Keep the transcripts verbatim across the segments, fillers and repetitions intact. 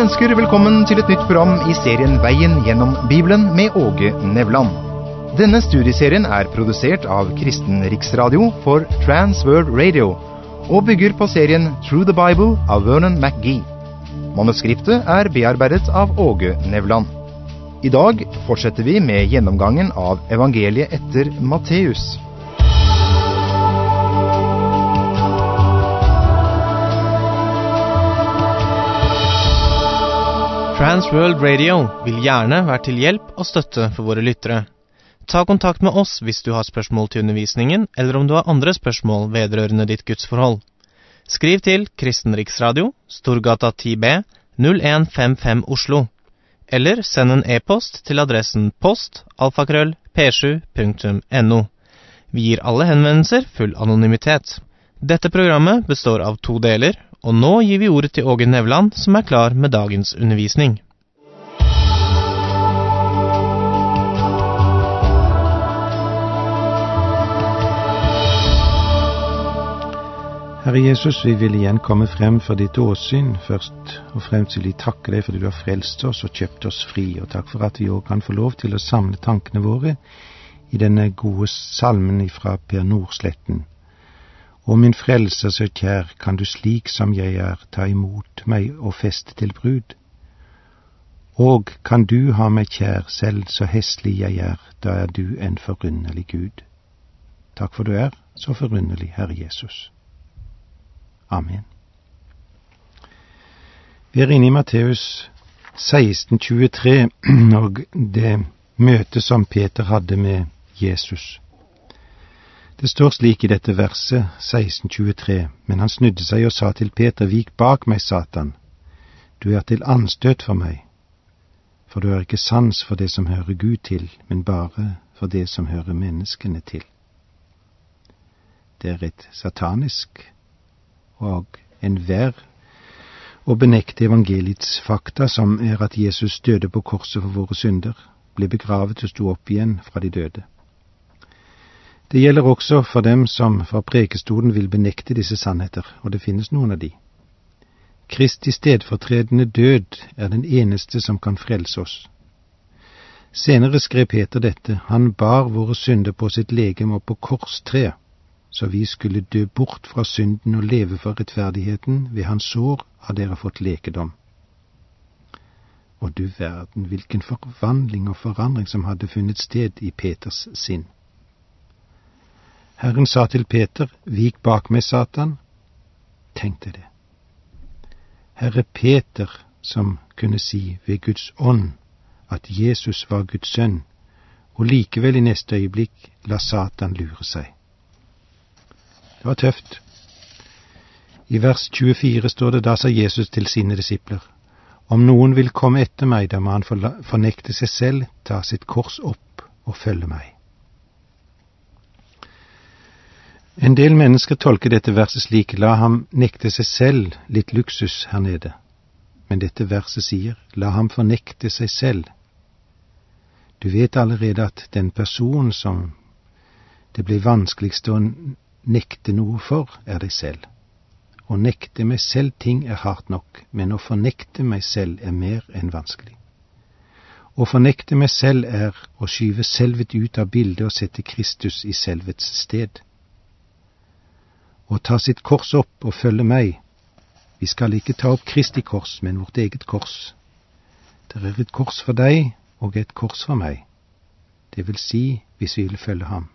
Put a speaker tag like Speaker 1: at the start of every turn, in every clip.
Speaker 1: ønsker velkommen til et nytt program i serien Veien gjennom Bibelen med Åge Nevland. Denne studieserien er produsert av Kristen Riksradio for Trans World Radio og bygger på serien Through the Bible av Vernon McGee. Manuskriptet er bearbeidet av Åge Nevland. I dag fortsetter vi med gjennomgangen av evangeliet etter Matteus.
Speaker 2: Trans World Radio vil gjerne være til hjelp og støtte for våre lyttere. Ta kontakt med oss hvis du har spørsmål til undervisningen, eller om du har andre spørsmål vedrørende ditt gudsforhold. Skriv til Kristen Riksradio, Storgata ti B, null en fem fem Oslo, eller send en e-post til adressen post alfakrøll p sju punktum no. Vi gir alle henvendelser full anonymitet. Dette programmet består av to deler, og nå gir vi ordet til Åge Nevland, som er klar med dagens undervisning.
Speaker 3: Herre Jesus, vi vil igjen komme frem for ditt åsyn. Først og fremst vil vi takke deg fordi du har frelst oss og kjøpt oss fri, og takk for at vi også kan få lov til å samle tankene våre i denne gode salmen fra Per Nordsletten. Og min frelser så kjær, kan du slik som jeg er ta imot meg og feste til brud. Og kan du ha meg kjær, selv så heslig jeg er, da er du en forunderlig Gud. Takk for du er så forunderlig, Herre Jesus. Amen. Vi er inne i Matteus seksten tjuetre, og det møtet som Peter hadde med Jesus. Det står slik i dette verset, seksten tjuetre, men han snudde seg og sa til Peter, vik bak meg, Satan. Du er til anstøt for meg, for du har ikke sans for det som hører Gud til, men bare for det som hører menneskene til. Det er et satanisk og enhver å benekte evangeliets fakta, som er at Jesus døde på korset for våre synder, ble begravet og sto opp igjen fra de døde. Det gjelder også for dem som fra prekestolen vil benekte disse sannheter, og det finnes noen av de. Kristi stedfortredende død er den eneste som kan frelse oss. Senere skrev Peter dette, han bar våre synder på sitt legeme og på korstreet, så vi skulle dø bort fra synden og leve for rettferdigheten, ved hans sår har dere fått lekedom. Og du verden, hvilken forvandling og forandring som hadde funnet sted i Peters sinn. Herren sa til Peter, vik bak meg, Satan. Tenk deg det. Herre Peter, som kunne si ved Guds ånd at Jesus var Guds sønn, og likevel i neste øyeblikk la Satan lure seg. Det var tøft. I vers tjuefire står det, da sa Jesus til sine disipler, om noen vil komme etter meg, da må han fornekte seg selv, ta sitt kors opp og følge meg. En del mennesker tolker dette verset slik, la ham nekte seg selv litt luksus her nede. Men dette verset sier, la ham fornekte seg selv. Du vet allerede at den person som det blir vanskeligst å nekte noe for, er deg selv. Å nekte meg selv ting er hardt nok, men å fornekte meg selv er mer enn vanskelig. Å fornekte meg selv er å skyve selvet ut av bildet og sette Kristus i selvets sted. Og ta sitt kors opp og følge meg. Vi skal ikke ta opp Kristi kors, men vårt eget kors. Det er et kors for deg og et kors for meg. Det vil si, hvis vi vil følge ham.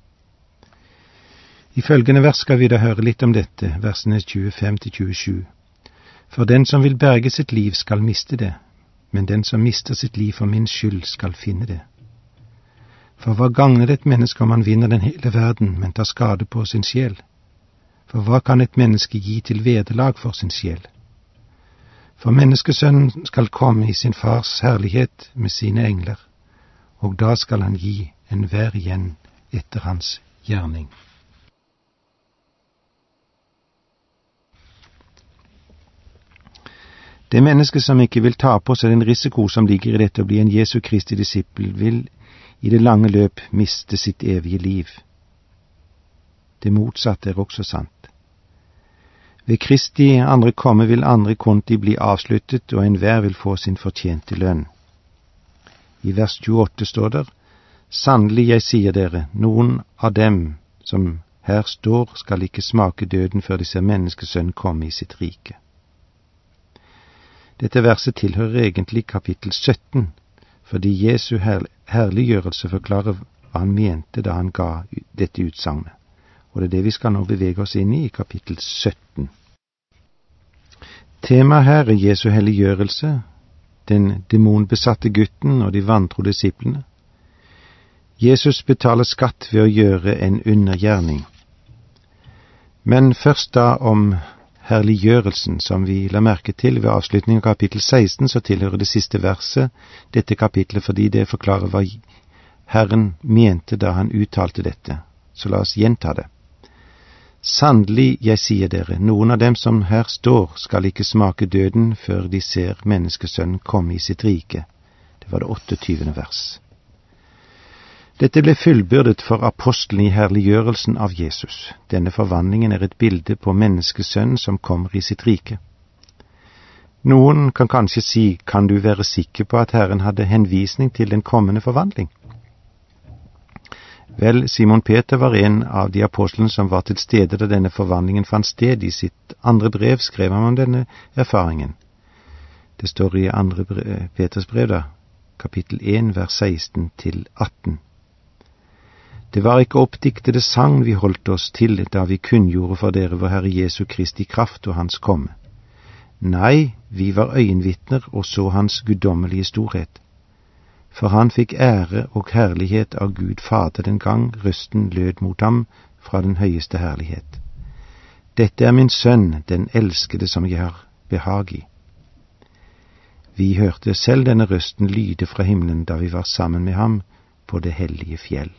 Speaker 3: I følgende vers skal vi da høre litt om dette, versene tjuefem til tjuesju. For den som vil berge sitt liv skal miste det, men den som mister sitt liv for min skyld skal finne det. For hva gagner det et menneske om han vinner den hele verden, men tar skade på sin sjel? For hva kan et menneske gi til vederlag for sin sjel? For menneskesønnen skal komme i sin fars herlighet med sine engler, og da skal han gi enhver igjen etter hans gjerning. Det menneske som ikke vil ta på seg den risiko som ligger i dette å bli en Jesu Kristi disippel, vil i det lange løp miste sitt evige liv. Det motsatte er også sant. Ved Kristi andre komme vil andre konti bli avsluttet, og enhver vil få sin fortjente lønn. I vers tjueåtte står der: Sannelig, jeg sier dere, noen av dem som her står, skal ikke smake døden før de ser menneskesønnen komme i sitt rike. Dette verset tilhører egentlig kapittel sytten, fordi Jesu herliggjørelse forklarer hva han mente da han ga dette utsagnet. Og det er det vi skal nå bevege oss inn i i kapittel sytten. Temaet her er Jesu helliggjørelse, den demonbesatte gutten og de vantro disiplene. Jesus betaler skatt ved å gjøre en undergjerning. Men først da om herliggjørelsen, som vi la merke til ved avslutningen av kapittel seksten, så tilhører det siste verset dette kapitlet, fordi det forklarer hva Herren mente da han uttalte dette. Så la oss gjenta det. Sannelig, jeg sier dere, noen av dem som her står, skal ikke smake døden før de ser menneskesønnen komme i sitt rike. Det var det otteogtyvende vers. Dette ble fullbyrdet for apostelen i herliggjørelsen av Jesus. Denne forvandlingen er et bilde på menneskesønnen som kommer i sitt rike. Noen kan kanskje si, kan du være sikker på at Herren hadde henvisning til den kommende forvandling? Vel, Simon Peter var en av de apostlene som var til stede da denne forvandlingen fant sted. I sitt andre brev skrev han om denne erfaringen. Det står i andre brev, Peters brev da, kapittel én, vers seksten til atten. Det var ikke oppdiktede sagn vi holdt oss til da vi kunngjorde for dere vår Herre Jesu Kristi kraft og hans komme. Nei, vi var øyenvitner og så hans guddommelige storhet. For han fikk ære og herlighet av Gud Fader den gang røsten lød mot ham fra den høyeste herlighet. Dette er min sønn, den elskede som jeg har behag i. Vi hørte selv denne røsten lyde fra himmelen da vi var sammen med ham på det hellige fjell.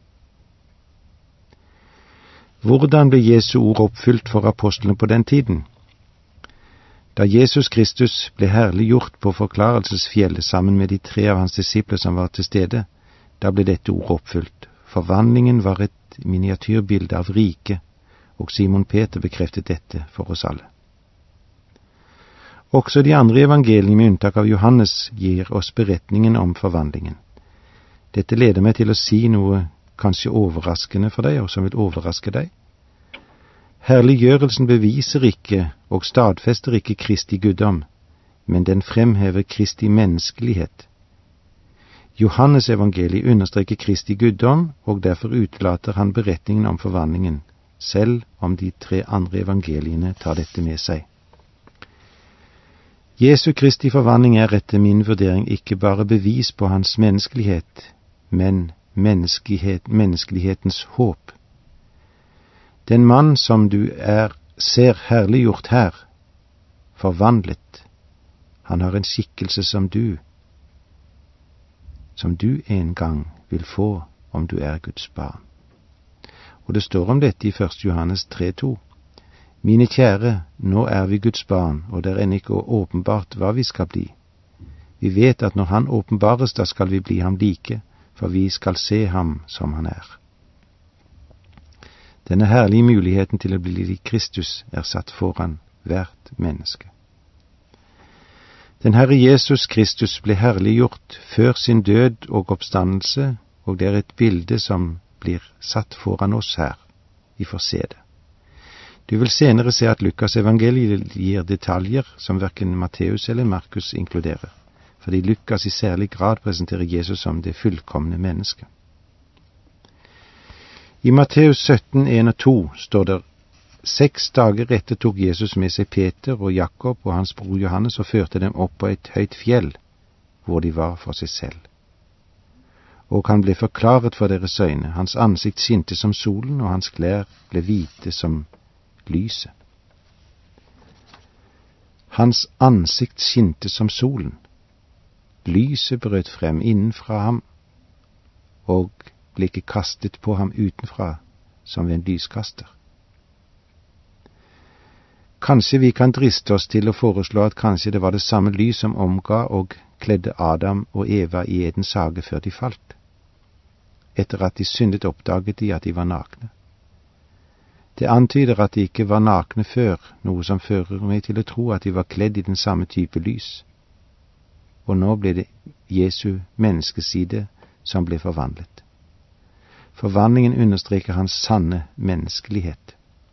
Speaker 3: Hvordan ble Jesu ord oppfylt for apostlene på den tiden? Da Jesus Kristus ble herliggjort på forklarelsesfjellet sammen med de tre av hans disipler som var til stede, da ble dette ordet oppfylt. Forvandlingen var et miniatyrbilde av riket, og Simon Peter bekreftet dette for oss alle. Også de andre evangeliene med unntak av Johannes gir oss beretningen om forvandlingen. Dette leder meg til å si noe kanskje overraskende for deg, og som vil overraske deg. Herliggjørelsen beviser ikke og stadfester ikke Kristi guddom, men den fremhever Kristi menneskelighet. Johannes evangeliet understreker Kristi guddom, og derfor utelater han beretningen om forvandlingen, selv om de tre andre evangeliene tar dette med seg. Jesu Kristi forvandling er etter min vurdering ikke bare bevis på hans menneskelighet, men menneskelighet, menneskelighetens håp. Den mann som du er, ser herliggjort her, forvandlet, han har en skikkelse som du, som du en gang vil få om du er Guds barn. Og det står om dette i første Johannes tre to. Mine kjære, nå er vi Guds barn, og det er ennå ikke åpenbart hva vi skal bli. Vi vet at når han åpenbares, da skal vi bli ham like, for vi skal se ham som han er. Denne herlige muligheten til å bli lik Kristus er satt foran hvert menneske. Den Herre Jesus Kristus ble herliggjort før sin død og oppstandelse, og det er et bilde som blir satt foran oss her. Vi får se det. Du vil senere se at Lukas evangeliet gir detaljer som hverken Matteus eller Markus inkluderer, fordi Lukas i særlig grad presenterer Jesus som det fullkomne mennesket. I Matteus sytten, en og to står det: Seks dager etter tok Jesus med seg Peter og Jakob og hans bror Johannes og førte dem opp på et høyt fjell, hvor de var for seg selv. Og han ble forklaret for deres øyne, hans ansikt skinte som solen, og hans klær ble hvite som lyset. Hans ansikt skinte som solen. Lyset brøt frem innenfra ham, og ble ikke kastet på ham utenfra som ved en lyskaster. Kanskje vi kan driste oss til å foreslå at kanskje det var det samme lys som omga og kledde Adam og Eva i Edens hage før de falt. Etter at de syndet oppdaget de at de var nakne. Det antyder at de ikke var nakne før, noe som fører meg til å tro at de var kledd i den samme type lys. Og nå ble det Jesu menneskeside som ble forvandlet. Forvandlingen understreker hans sanne menneskelighet.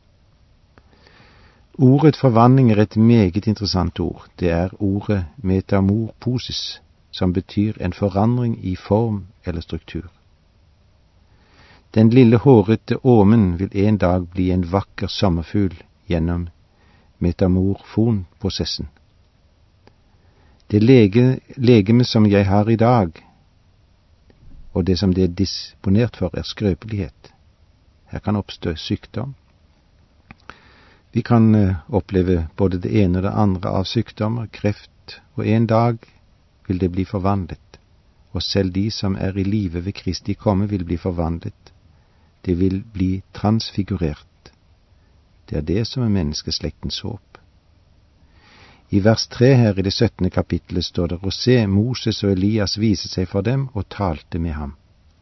Speaker 3: Ordet forvandling er et meget interessant ord. Det er ordet metamorphosis, som betyr en forandring i form eller struktur. Den lille hårete åmen vil en dag bli en vakker sommerfugl gjennom metamorfonprosessen. Det lege, legeme som jeg har i dag, og det som det er disponert for, er skrøpelighet. Her kan oppstå sykdom. Vi kan uh, oppleve både det ene og det andre av sykdommer, kreft, og en dag vil det bli forvandlet, og selv de som er i live ved Kristi komme vil bli forvandlet. Det vil bli transfigurert. Det er det som er menneskeslektens håp. I vers tre her i det syttende kapittelet står det: «Og se, Moses og Elias viste seg for dem og talte med ham.»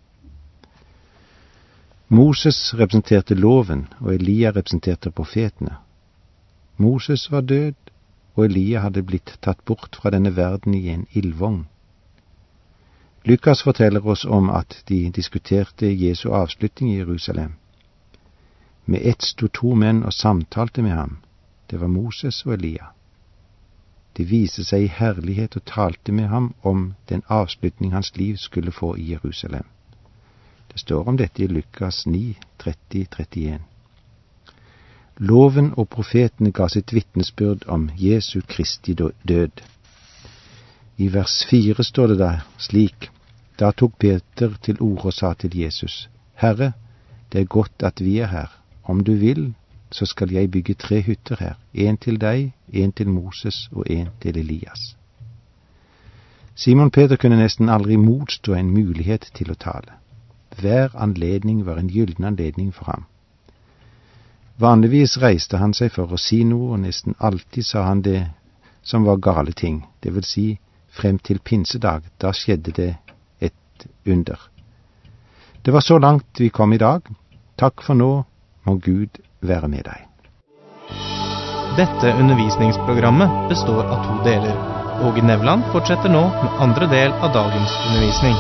Speaker 3: Moses representerte loven, og Elia representerte profetene. Moses var død, og Elia hadde blitt tatt bort fra denne verden i en ildvogn. Lukas forteller oss om at de diskuterte Jesu avslutning i Jerusalem. Med ett sto to menn og samtalte med ham. Det var Moses og Elia. De viste seg i herlighet og talte med ham om den avslutning hans liv skulle få i Jerusalem. Det står om dette i Lukas ni, tretti til trettien. Loven og profetene ga sitt vitnesbyrd om Jesu Kristi død. I vers fire står det der slik: «Da tok Peter til orde og sa til Jesus: Herre, det er godt at vi er her. Om du vil, så skal jeg bygge tre hytter her, en til deg, en til Moses og en til Elias.» Simon Peter kunne nesten aldri motstå en mulighet til å tale. Hver anledning var en gylden anledning for ham. Vanligvis reiste han seg for å si noe, og nesten alltid sa han det som var gale ting, det vil si frem til pinsedag. Da skjedde det et under. Det var så langt vi kom i dag. Takk for nå, må Gud være med deg.
Speaker 2: Dette undervisningsprogrammet består av to deler. Åge Nevland fortsetter nå med andre del av dagens undervisning.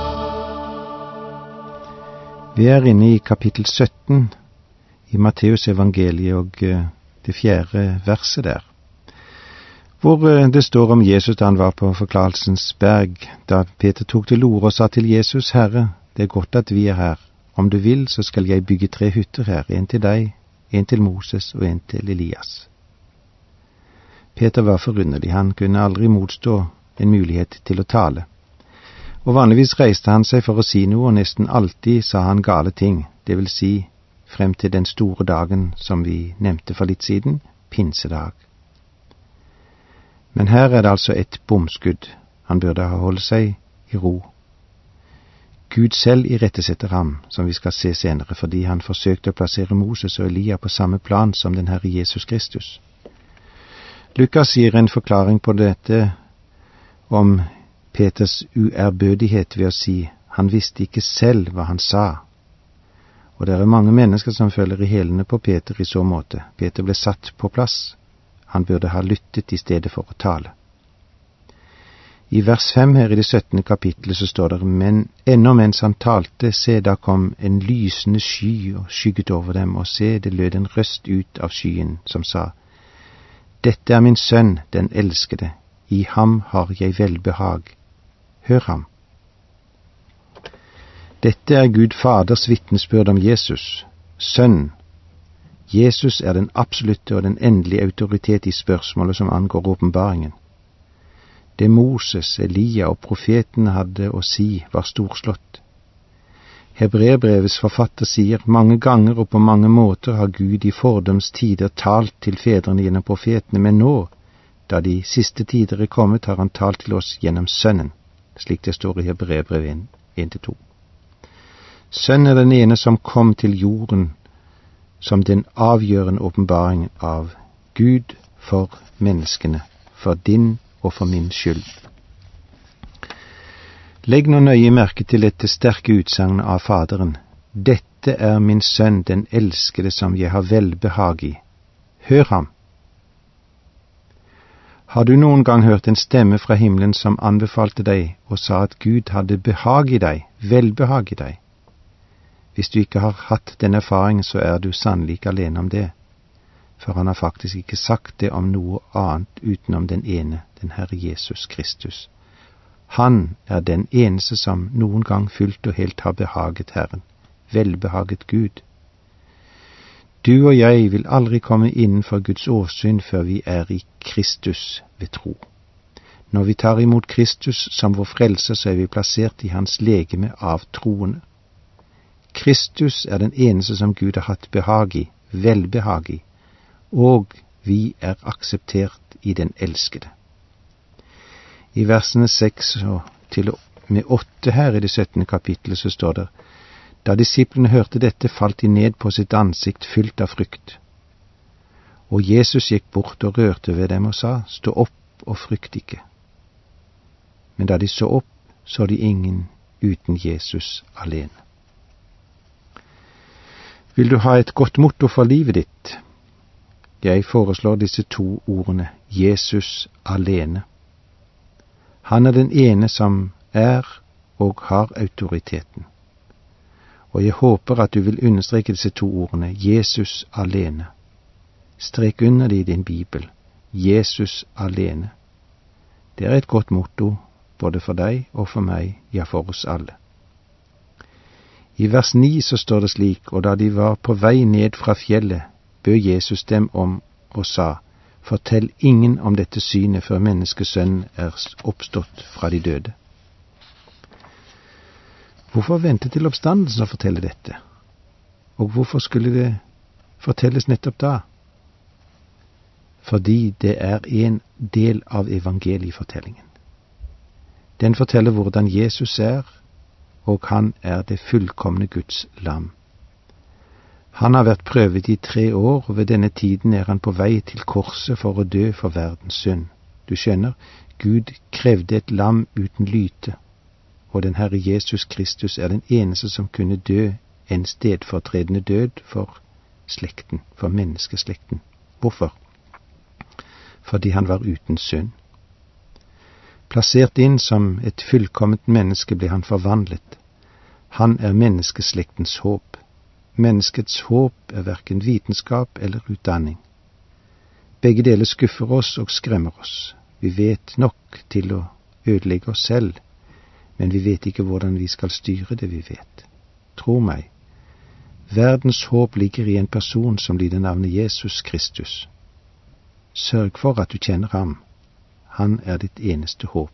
Speaker 3: Vi er inne i kapittel sytten i Matteus evangeliet og det fjerde verset der, hvor det står om Jesus da han var på Forklarelsens berg, da Peter tok til orde og sa til Jesus: Herre, det er godt at vi er her. Om du vil, så skal jeg bygge tre hytter her, en til deg, en til Moses og en til Elias. Peter var forunderlig, han kunne aldri motstå en mulighet til å tale. Og vanligvis reiste han seg for å si noe, og nesten alltid sa han gale ting, det vil si frem til den store dagen som vi nevnte for litt siden, pinsedag. Men her er det altså et bomskudd. Han burde ha holdt seg i ro. Gud selv irettesetter ham, som vi skal se senere, fordi han forsøkte å plassere Moses og Elia på samme plan som den Herre Jesus Kristus. Lukas gir en forklaring på dette om Peters uærbødighet ved å si han visste ikke selv hva han sa. Og det er mange mennesker som følger i hælene på Peter i så måte. Peter ble satt på plass. Han burde ha lyttet i stedet for å tale. I vers fem her i det syttende kapittelet så står det: Men ennå mens han talte, se, da kom en lysende sky og skygget over dem, og se, det lød en røst ut av skyen som sa: Dette er min sønn, den elskede, i ham har jeg velbehag. Hør ham. Dette er Gud Faders vitnesbyrd om Jesus, sønn. Jesus er den absolutte og den endelige autoritet i spørsmålet som angår åpenbaringen. Det Moses, Elia og profetene hadde å si, var storslått. Hebreerbrevets forfatter sier: mange ganger og på mange måter har Gud i fordums tider talt til fedrene gjennom profetene, men nå, da de siste tider er kommet, har han talt til oss gjennom Sønnen, slik det står i Hebreerbrevet en til to. Sønnen er den ene som kom til jorden som den avgjørende åpenbaring av Gud for menneskene, for din og for min skyld. Legg nå nøye merke til dette sterke utsagn av Faderen. Dette er min sønn, den elskede, som jeg har velbehag i. Hør ham. Har du noen gang hørt en stemme fra himmelen som anbefalte deg og sa at Gud hadde behag i deg, velbehag i deg? Hvis du ikke har hatt den erfaringen, så er du sannelig ikke alene om det, for han har faktisk ikke sagt det om noe annet utenom den ene, den Herre Jesus Kristus. Han er den eneste som noen gang fullt og helt har behaget Herren, velbehaget Gud. Du og jeg vil aldri komme innenfor Guds åsyn før vi er i Kristus ved tro. Når vi tar imot Kristus som vår frelser, så er vi plassert i hans legeme av troende. Kristus er den eneste som Gud har hatt behag i, velbehag i, og vi er akseptert i den elskede. I versene seks og til og med åtte her i det syttende kapittelet så står det: Da disiplene hørte dette, falt de ned på sitt ansikt fylt av frykt. Og Jesus gikk bort og rørte ved dem og sa: Stå opp og frykt ikke. Men da de så opp, så de ingen uten Jesus alene. Vil du ha et godt motto for livet ditt? Jeg foreslår disse to ordene: Jesus alene. Han er den ene som er og har autoriteten. Og jeg håper at du vil understreke disse to ordene: Jesus alene. Strek under det i din bibel: Jesus alene. Det er et godt motto, både for deg og for meg, ja, for oss alle. I vers ni så står det slik: Og da de var på vei ned fra fjellet, bød Jesus dem om og sa: Fortell ingen om dette synet før menneskesønnen er oppstått fra de døde. Hvorfor vente til oppstandelsen å fortelle dette? Og hvorfor skulle det fortelles nettopp da? Fordi det er en del av evangeliefortellingen. Den forteller hvordan Jesus er, og han er det fullkomne Guds lam. Han har vært prøvet i tre år, og ved denne tiden er han på vei til korset for å dø for verdens synd. Du skjønner, Gud krevde et lam uten lyte, og den Herre Jesus Kristus er den eneste som kunne dø en stedfortredende død for slekten, for menneskeslekten. Hvorfor? Fordi han var uten synd. Plassert inn som et fullkomment menneske ble han forvandlet. Han er menneskeslektens håp. Menneskets håp er hverken vitenskap eller utdanning. Begge deler skuffer oss og skremmer oss. Vi vet nok til å ødelegge oss selv, men vi vet ikke hvordan vi skal styre det vi vet. Tro meg, verdens håp ligger i en person som lyder navnet Jesus Kristus. Sørg for at du kjenner ham. Han er ditt eneste håp.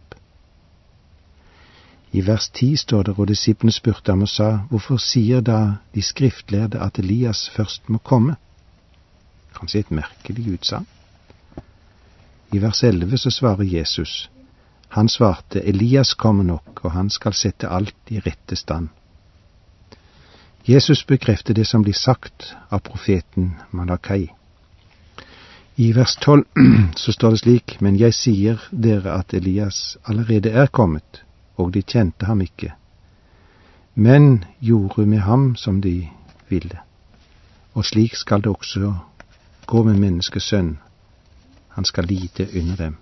Speaker 3: I vers ti står det: Og disiplene spurte ham og sa: Hvorfor sier da de skriftlærde at Elias først må komme? Kanskje et merkelig utsagn. I vers elleve så svarer Jesus. Han svarte: Elias kommer nok, og han skal sette alt i rette stand. Jesus bekrefter det som blir sagt av profeten Malakai. I vers tolv så står det slik: Men jeg sier dere at Elias allerede er kommet, og de kjente ham ikke, men gjorde med ham som de ville. Og slik skal det også gå med menneskesønn. Han skal lide under dem.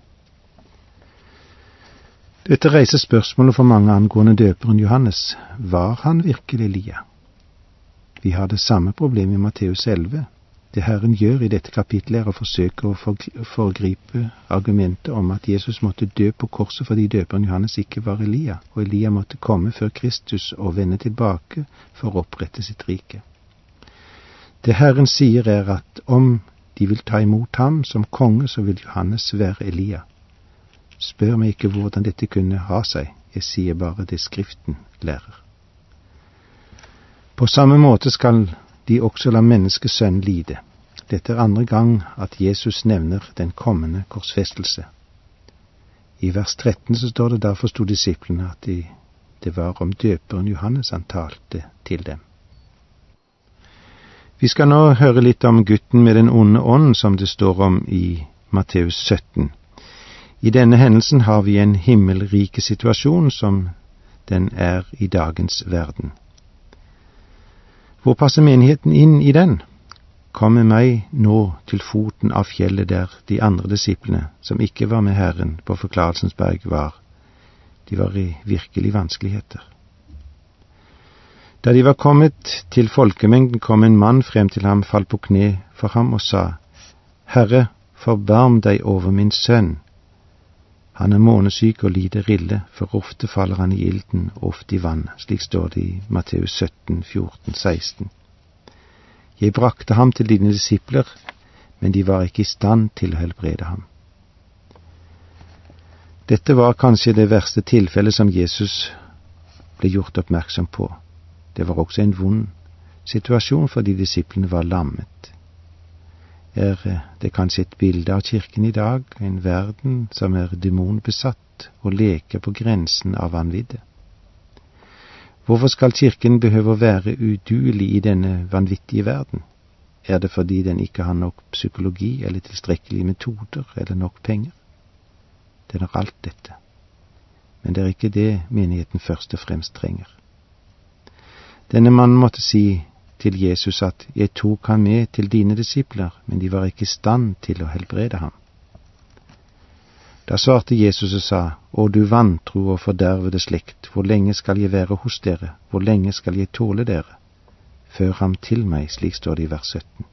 Speaker 3: Dette reiser spørsmålet for mange angående døperen Johannes. Var han virkelig Elia? Vi har det samme problemet i Matteus elleve. Det Herren gjør i dette kapitlet er å forsøke å foregripe argumentet om at Jesus måtte dø på korset fordi døperen Johannes ikke var Elia, og Elia måtte komme før Kristus og vende tilbake for å opprette sitt rike. Det Herren sier er at om de vil ta imot ham som konge, så vil Johannes være Elia. Spør meg ikke hvordan dette kunne ha seg, jeg sier bare det Skriften lærer. På samme måte skal de også la menneskesønn lide. Dette er andre gang at Jesus nevner den kommende korsfestelse. I vers tretten så står det: Derfor stod disiplene at de, det var om døperen Johannes han talte til dem. Vi skal nå høre litt om gutten med den onde ånd som det står om i Matteus sytten. I denne hendelsen har vi en himmelrike situasjon som den er i dagens verden. Hvor passer menigheten inn i den? Kom med meg nå til foten av fjellet der de andre disiplene, som ikke var med Herren på Forklarelsens berg, var. De var i virkelig vanskeligheter. Da de var kommet til folkemengden, kom en mann frem til ham, falt på kne for ham og sa, Herre, forbarm deg over min sønn. Han er månesyk og lider ille, for ofte faller han i ilden og ofte i vann. Slik står det i Matteus sytten, fjorten, seksten. Jeg brakte ham til dine disipler, men de var ikke i stand til å helbrede ham. Dette var kanskje det verste tilfellet som Jesus ble gjort oppmerksom på. Det var også en vond situasjon fordi disiplene var lammet. Er det kanskje et bilde av kirken i dag, en verden som er demonbesatt og leker på grensen av vanvidde? Hvorfor skal kirken behøve å være uduelig i denne vanvittige verden? Er det fordi den ikke har nok psykologi eller tilstrekkelige metoder eller nok penger? Den har alt dette, men det er ikke det menigheten først og fremst trenger. Denne mannen måtte si til Jesus at jeg tok han med til dine disipler, men de var ikke i stand til å helbrede ham. Da svarte Jesus og sa, Å du vantro og fordervede slekt, hvor lenge skal jeg være hos dere, hvor lenge skal jeg tåle dere? Før ham til meg, slik står det i vers sytten.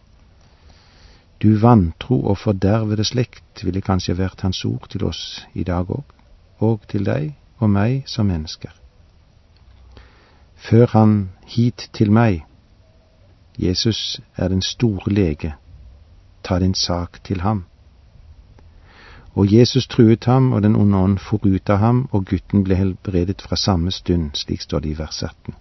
Speaker 3: Du vantro og fordervede slekt ville kanskje vært hans ord til oss i dag òg, og til deg og meg som mennesker. Før han hit til meg. Jesus er den store lege. Ta din sak til ham. Og Jesus truet ham, og den onde ånd for ut av ham, og gutten ble helbredet fra samme stund, slik står det i vers atten.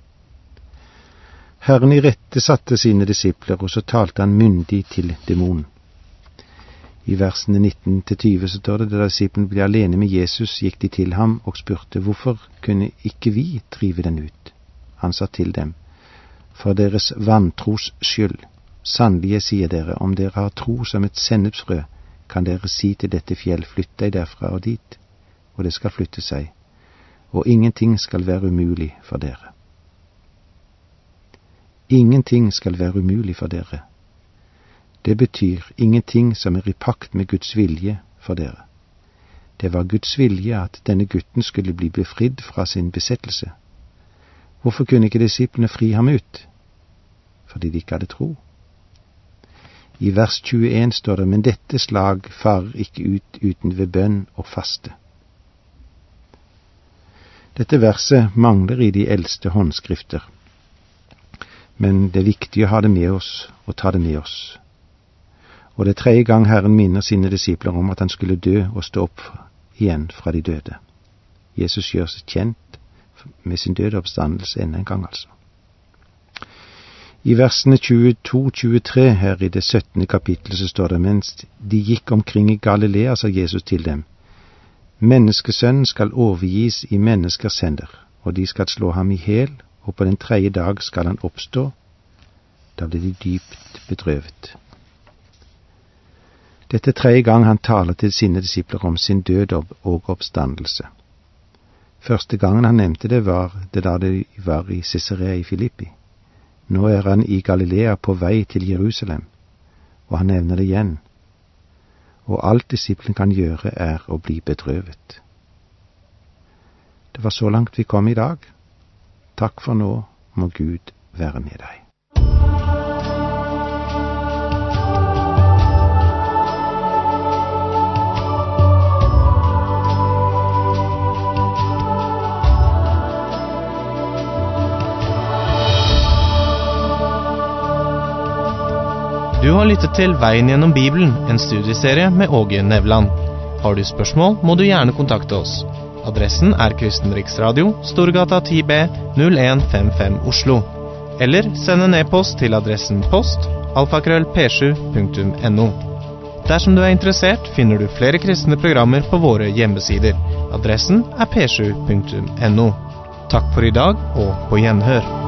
Speaker 3: Herren irettesatte sine disipler, og så talte han myndig til demonen. I versene nitten til tyve så står det, da disiplene ble alene med Jesus, gikk de til ham og spurte, hvorfor kunne ikke vi drive den ut? Han sa til dem, for deres vantros skyld. Sannelig, jeg sier dere, om dere har tro som et sennepsfrø, kan dere si til dette fjell, flytt deg derfra og dit, og det skal flytte seg, og ingenting skal være umulig for dere. Ingenting skal være umulig for dere. Det betyr ingenting som er i pakt med Guds vilje for dere. Det var Guds vilje at denne gutten skulle bli befridd fra sin besettelse. Hvorfor kunne ikke disiplene fri ham ut? Fordi de ikke hadde tro. I vers tjueen står det, men dette slag farer ikke ut uten ved bønn og faste. Dette verset mangler i de eldste håndskrifter, men det er viktig å ha det med oss og ta det med oss. Og det er tredje gang Herren minner sine disipler om at han skulle dø og stå opp igjen fra de døde. Jesus gjør seg kjent med sin døde oppstandelse enda en gang, altså. I versene tjueto til tjuetre her i det syttende kapittelet så står det, mens de gikk omkring i Galilea, sa Jesus til dem, menneskesønnen skal overgis i menneskers hender, og de skal slå ham i hel, og på den tredje dag skal han oppstå. Da ble de dypt bedrøvet. Dette er tredje gang han taler til sine disipler om sin død og oppstandelse. Første gangen han nevnte det var det da de var i Caesarea i Filippi. Nå er han i Galilea på vei til Jerusalem, og han nevner det igjen. Og alt disippelen kan gjøre er å bli bedrøvet. Det var så langt vi kom i dag. Takk for nå, må Gud være med deg.
Speaker 2: Du har lyttet til Veien gjennom Bibelen, en studieserie med Åge Nevland. Har du spørsmål, må du gjerne kontakte oss. Adressen er Kristen Riksradio, Storgata ti B, null en fem fem Oslo. Eller send en e-post til adressen post, alfakrøll p sju punktum no. Dersom du er interessert, finner du flere kristne programmer på våre hjemmesider. Adressen er p sju punktum no. Takk for i dag, og på gjenhør.